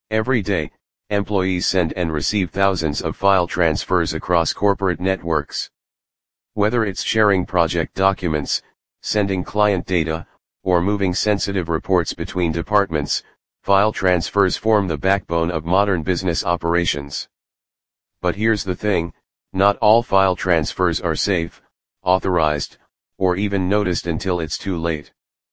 Every day, employees send and receive thousands of file transfers across corporate networks. Whether it's sharing project documents, sending client data, or moving sensitive reports between departments, file transfers form the backbone of modern business operations. But here's the thing, not all file transfers are safe, authorized, or even noticed until it's too late.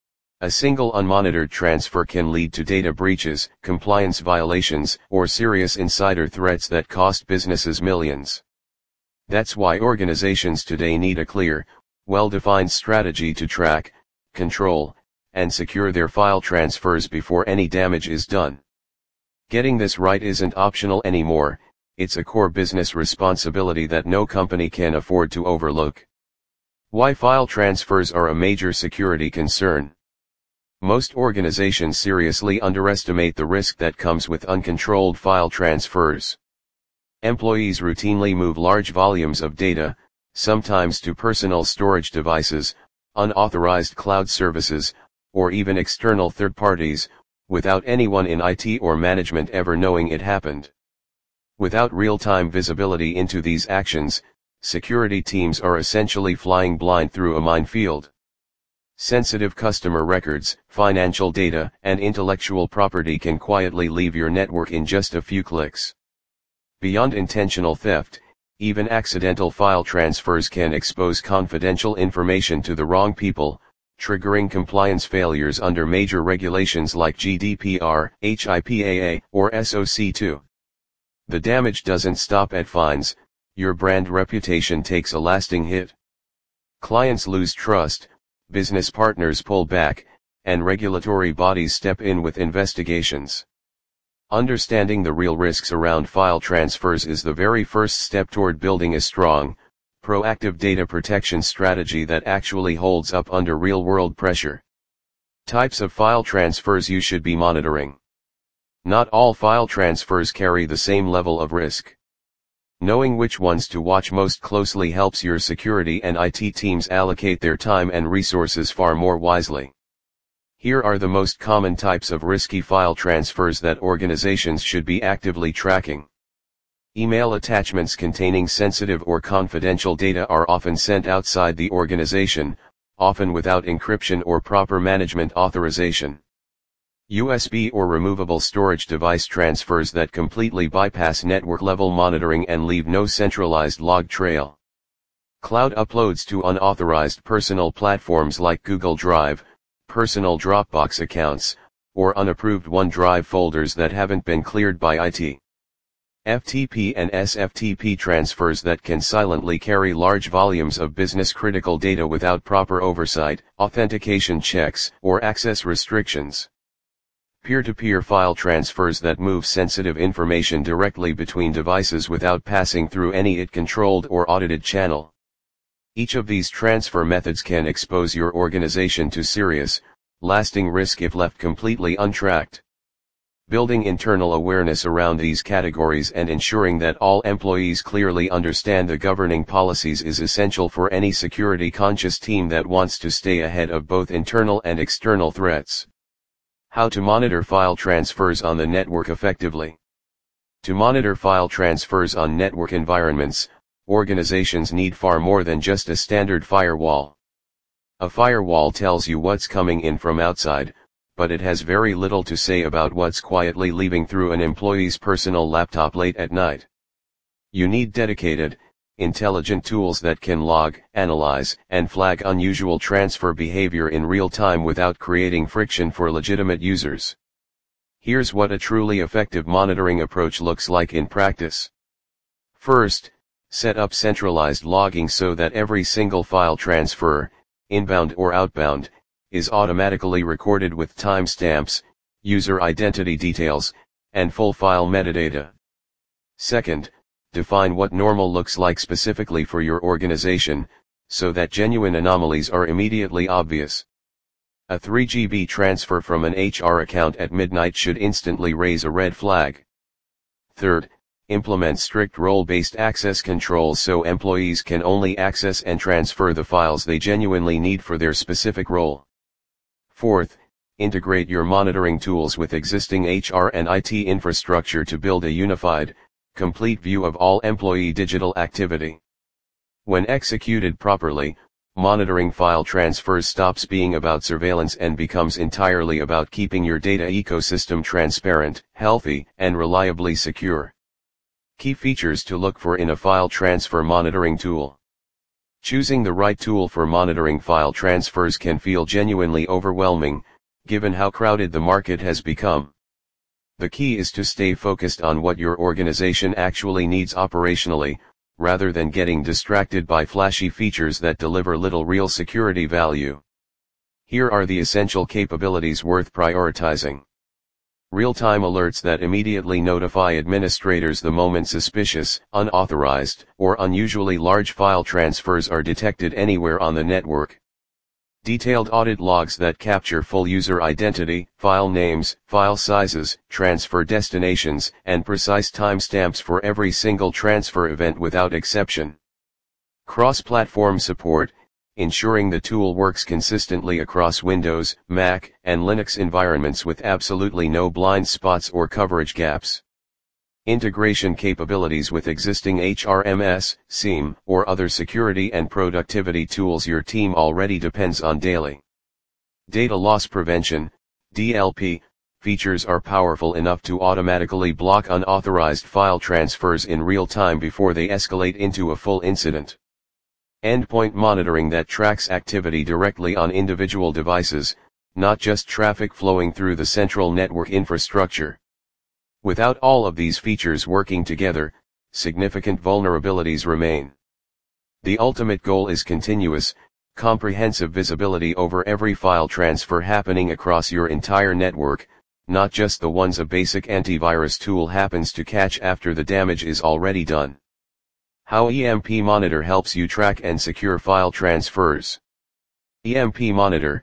A single unmonitored transfer can lead to data breaches, compliance violations, or serious insider threats that cost businesses millions. That's why organizations today need a clear, well-defined strategy to track, control, and secure their file transfers before any damage is done. Getting this right isn't optional anymore, it's a core business responsibility that no company can afford to overlook. Why file transfers are a major security concern. Most organizations seriously underestimate the risk that comes with uncontrolled file transfers. Employees routinely move large volumes of data, sometimes to personal storage devices, unauthorized cloud services, or even external third parties, without anyone in IT or management ever knowing it happened. Without real-time visibility into these actions, security teams are essentially flying blind through a minefield. Sensitive customer records, financial data, and intellectual property can quietly leave your network in just a few clicks. Beyond intentional theft, even accidental file transfers can expose confidential information to the wrong people, triggering compliance failures under major regulations like GDPR, HIPAA, or SOC 2. The damage doesn't stop at fines, your brand reputation takes a lasting hit. Clients lose trust, business partners pull back, and regulatory bodies step in with investigations. Understanding the real risks around file transfers is the very first step toward building a strong, proactive data protection strategy that actually holds up under real-world pressure. Types of file transfers you should be monitoring. Not all file transfers carry the same level of risk. Knowing which ones to watch most closely helps your security and IT teams allocate their time and resources far more wisely. Here are the most common types of risky file transfers that organizations should be actively tracking. Email attachments containing sensitive or confidential data are often sent outside the organization, often without encryption or proper management authorization. USB or removable storage device transfers that completely bypass network-level monitoring and leave no centralized log trail. Cloud uploads to unauthorized personal platforms like Google Drive, personal Dropbox accounts, or unapproved OneDrive folders that haven't been cleared by IT. FTP and SFTP transfers that can silently carry large volumes of business-critical data without proper oversight, authentication checks, or access restrictions. Peer-to-peer file transfers that move sensitive information directly between devices without passing through any IT-controlled or audited channel. Each of these transfer methods can expose your organization to serious, lasting risk if left completely untracked. Building internal awareness around these categories and ensuring that all employees clearly understand the governing policies is essential for any security-conscious team that wants to stay ahead of both internal and external threats. How to monitor file transfers on the network effectively. To monitor file transfers on network environments, organizations need far more than just a standard firewall. A firewall tells you what's coming in from outside, but it has very little to say about what's quietly leaving through an employee's personal laptop late at night. You need dedicated, intelligent tools that can log, analyze, and flag unusual transfer behavior in real time without creating friction for legitimate users. Here's what a truly effective monitoring approach looks like in practice. First, set up centralized logging so that every single file transfer, inbound or outbound, is automatically recorded with timestamps, user identity details, and full file metadata. Second, define what normal looks like specifically for your organization, so that genuine anomalies are immediately obvious. A 3 GB transfer from an HR account at midnight should instantly raise a red flag. Third, implement strict role-based access controls so employees can only access and transfer the files they genuinely need for their specific role. Fourth, integrate your monitoring tools with existing HR and IT infrastructure to build a unified, complete view of all employee digital activity. When executed properly, monitoring file transfers stops being about surveillance and becomes entirely about keeping your data ecosystem transparent, healthy, and reliably secure. Key features to look for in a file transfer monitoring tool. Choosing the right tool for monitoring file transfers can feel genuinely overwhelming, given how crowded the market has become. The key is to stay focused on what your organization actually needs operationally, rather than getting distracted by flashy features that deliver little real security value. Here are the essential capabilities worth prioritizing. Real-time alerts that immediately notify administrators the moment suspicious, unauthorized, or unusually large file transfers are detected anywhere on the network. Detailed audit logs that capture full user identity, file names, file sizes, transfer destinations, and precise timestamps for every single transfer event without exception. Cross-platform support, ensuring the tool works consistently across Windows, Mac, and Linux environments with absolutely no blind spots or coverage gaps. Integration capabilities with existing HRMS, SIEM, or other security and productivity tools your team already depends on daily. Data loss prevention, DLP, features are powerful enough to automatically block unauthorized file transfers in real time before they escalate into a full incident. Endpoint monitoring that tracks activity directly on individual devices, not just traffic flowing through the central network infrastructure. Without all of these features working together, significant vulnerabilities remain. The ultimate goal is continuous, comprehensive visibility over every file transfer happening across your entire network, not just the ones a basic antivirus tool happens to catch after the damage is already done. How EMP Monitor helps you track and secure file transfers. EMP Monitor,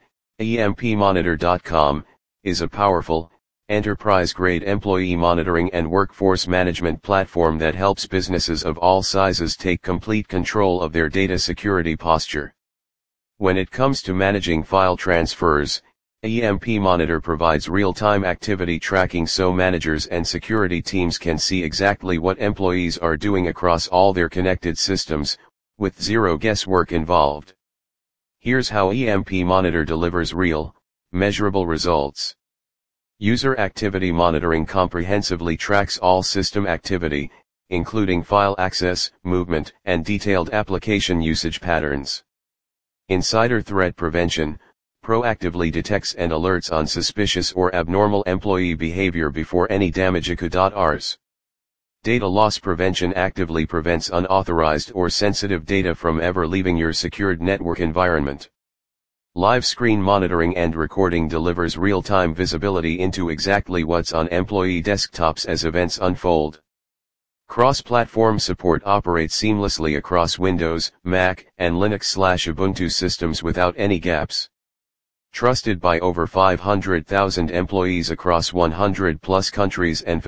empmonitor.com, is a powerful, enterprise-grade employee monitoring and workforce management platform that helps businesses of all sizes take complete control of their data security posture. When it comes to managing file transfers, EMP Monitor provides real-time activity tracking so managers and security teams can see exactly what employees are doing across all their connected systems, with zero guesswork involved. Here's how EMP Monitor delivers real, measurable results. User activity monitoring comprehensively tracks all system activity, including file access, movement, and detailed application usage patterns. Insider threat prevention proactively detects and alerts on suspicious or abnormal employee behavior before any damage occurs. Data loss prevention actively prevents unauthorized or sensitive data from ever leaving your secured network environment. Live screen monitoring and recording delivers real-time visibility into exactly what's on employee desktops as events unfold. Cross-platform support operates seamlessly across Windows, Mac, and Linux/Ubuntu systems without any gaps. Trusted by over 500,000 employees across 100+ countries and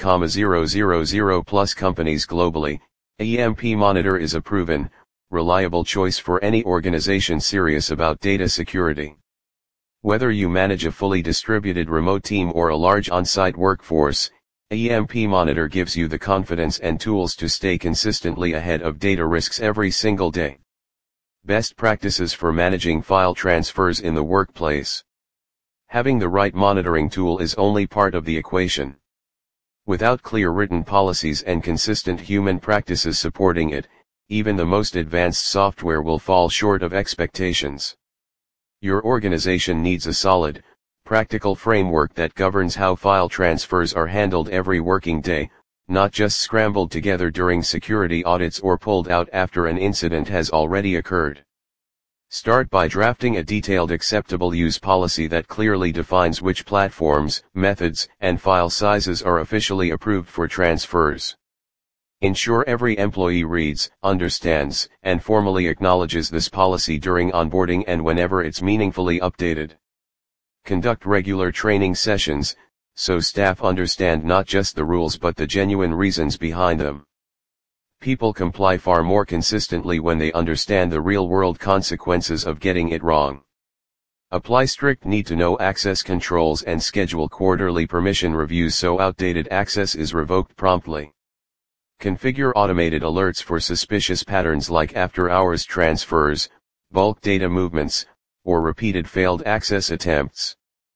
15,000+ companies globally, EMP Monitor is a proven, reliable choice for any organization serious about data security. Whether you manage a fully distributed remote team or a large on-site workforce, EMP Monitor gives you the confidence and tools to stay consistently ahead of data risks every single day. Best practices for managing file transfers in the workplace. Having the right monitoring tool is only part of the equation. Without clear written policies and consistent human practices supporting it, even the most advanced software will fall short of expectations. Your organization needs a solid, practical framework that governs how file transfers are handled every working day, not just scrambled together during security audits or pulled out after an incident has already occurred. Start by drafting a detailed acceptable use policy that clearly defines which platforms, methods, and file sizes are officially approved for transfers. Ensure every employee reads, understands, and formally acknowledges this policy during onboarding and whenever it's meaningfully updated. Conduct regular training sessions, so staff understand not just the rules but the genuine reasons behind them. People comply far more consistently when they understand the real-world consequences of getting it wrong. Apply strict need-to-know access controls and schedule quarterly permission reviews so outdated access is revoked promptly. Configure automated alerts for suspicious patterns like after-hours transfers, bulk data movements, or repeated failed access attempts.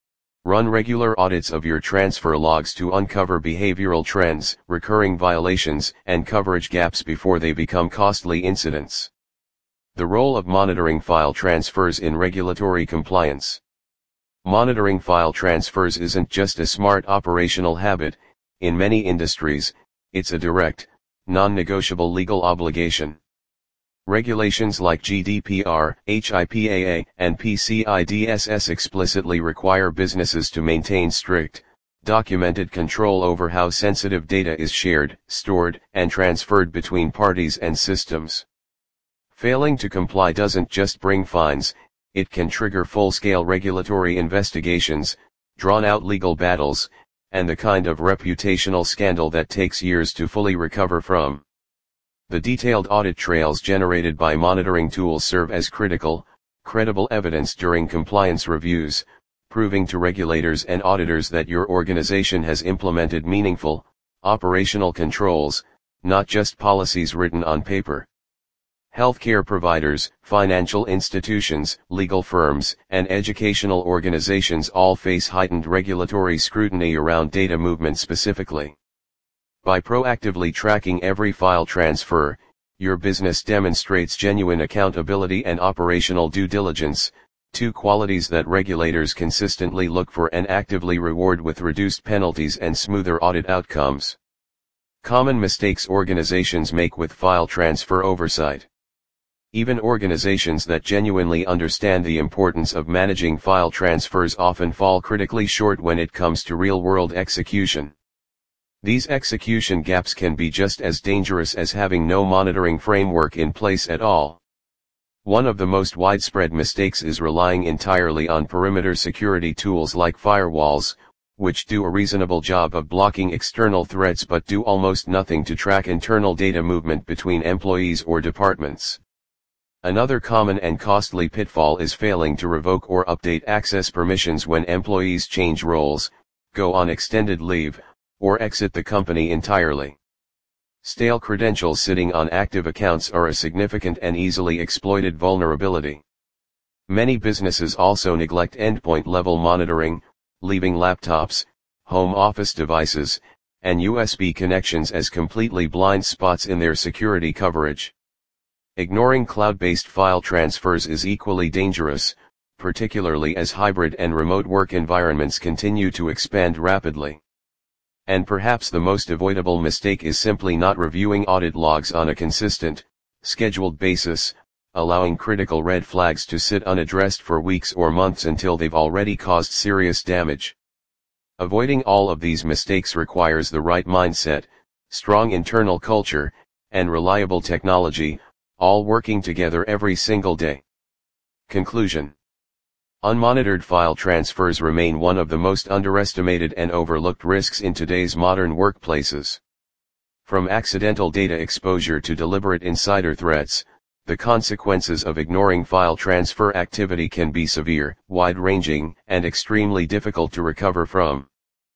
Run regular audits of your transfer logs to uncover behavioral trends, recurring violations, and coverage gaps before they become costly incidents. The role of monitoring file transfers in regulatory compliance. Monitoring file transfers isn't just a smart operational habit. In many industries, it's a direct, non-negotiable legal obligation. Regulations like GDPR, HIPAA, and PCI-DSS explicitly require businesses to maintain strict, documented control over how sensitive data is shared, stored, and transferred between parties and systems. Failing to comply doesn't just bring fines, it can trigger full-scale regulatory investigations, drawn-out legal battles, and the kind of reputational scandal that takes years to fully recover from. The detailed audit trails generated by monitoring tools serve as critical, credible evidence during compliance reviews, proving to regulators and auditors that your organization has implemented meaningful, operational controls, not just policies written on paper. Healthcare providers, financial institutions, legal firms, and educational organizations all face heightened regulatory scrutiny around data movement specifically. By proactively tracking every file transfer, your business demonstrates genuine accountability and operational due diligence, two qualities that regulators consistently look for and actively reward with reduced penalties and smoother audit outcomes. Common mistakes organizations make with file transfer oversight. Even organizations that genuinely understand the importance of managing file transfers often fall critically short when it comes to real-world execution. These execution gaps can be just as dangerous as having no monitoring framework in place at all. One of the most widespread mistakes is relying entirely on perimeter security tools like firewalls, which do a reasonable job of blocking external threats but do almost nothing to track internal data movement between employees or departments. Another common and costly pitfall is failing to revoke or update access permissions when employees change roles, go on extended leave, or exit the company entirely. Stale credentials sitting on active accounts are a significant and easily exploited vulnerability. Many businesses also neglect endpoint-level monitoring, leaving laptops, home office devices, and USB connections as completely blind spots in their security coverage. Ignoring cloud-based file transfers is equally dangerous, particularly as hybrid and remote work environments continue to expand rapidly. And perhaps the most avoidable mistake is simply not reviewing audit logs on a consistent, scheduled basis, allowing critical red flags to sit unaddressed for weeks or months until they've already caused serious damage. Avoiding all of these mistakes requires the right mindset, strong internal culture, and reliable technology, all working together every single day. Conclusion. Unmonitored file transfers remain one of the most underestimated and overlooked risks in today's modern workplaces. From accidental data exposure to deliberate insider threats, the consequences of ignoring file transfer activity can be severe, wide-ranging, and extremely difficult to recover from.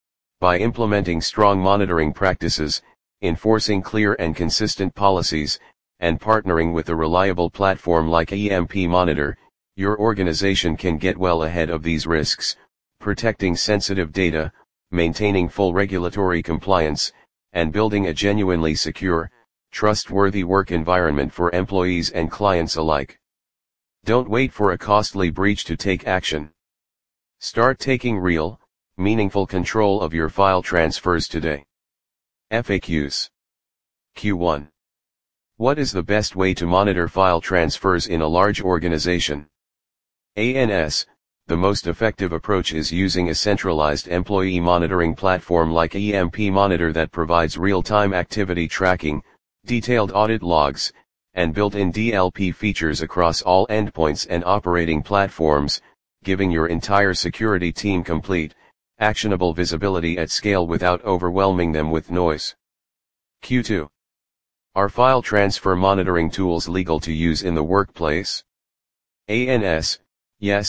By implementing strong monitoring practices, enforcing clear and consistent policies, and partnering with a reliable platform like EMP Monitor, your organization can get well ahead of these risks, protecting sensitive data, maintaining full regulatory compliance, and building a genuinely secure, trustworthy work environment for employees and clients alike. Don't wait for a costly breach to take action. Start taking real, meaningful control of your file transfers today. FAQs. Q1. What is the best way to monitor file transfers in a large organization? ANS, the most effective approach is using a centralized employee monitoring platform like EMP Monitor that provides real-time activity tracking, detailed audit logs, and built-in DLP features across all endpoints and operating platforms, giving your entire security team complete, actionable visibility at scale without overwhelming them with noise. Q2. Are file transfer monitoring tools legal to use in the workplace? ANS, yes,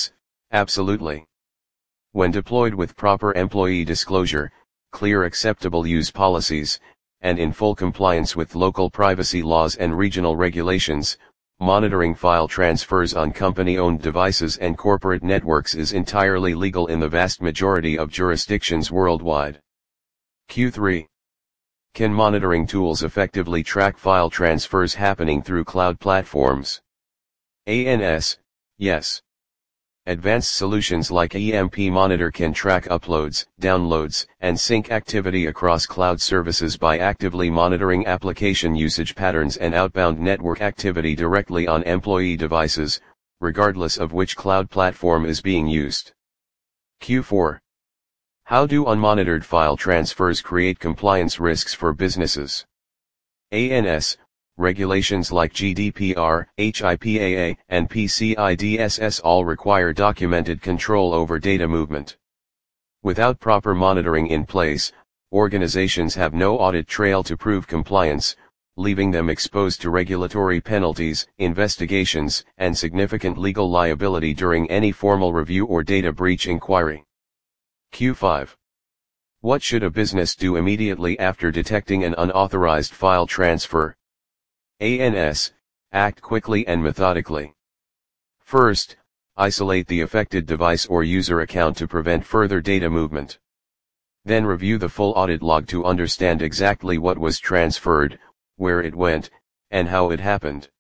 Absolutely. When deployed with proper employee disclosure, clear acceptable use policies, and in full compliance with local privacy laws and regional regulations, monitoring file transfers on company-owned devices and corporate networks is entirely legal in the vast majority of jurisdictions worldwide. Q3. Can monitoring tools effectively track file transfers happening through cloud platforms? ANS, yes. Advanced solutions like EMP Monitor can track uploads, downloads, and sync activity across cloud services by actively monitoring application usage patterns and outbound network activity directly on employee devices, regardless of which cloud platform is being used. Q4. How do unmonitored file transfers create compliance risks for businesses? ANS, regulations like GDPR, HIPAA, and PCI-DSS all require documented control over data movement. Without proper monitoring in place, organizations have no audit trail to prove compliance, leaving them exposed to regulatory penalties, investigations, and significant legal liability during any formal review or data breach inquiry. Q5. What should a business do immediately after detecting an unauthorized file transfer? ANS, act quickly and methodically. First, isolate the affected device or user account to prevent further data movement. Then review the full audit log to understand exactly what was transferred, where it went, and how it happened.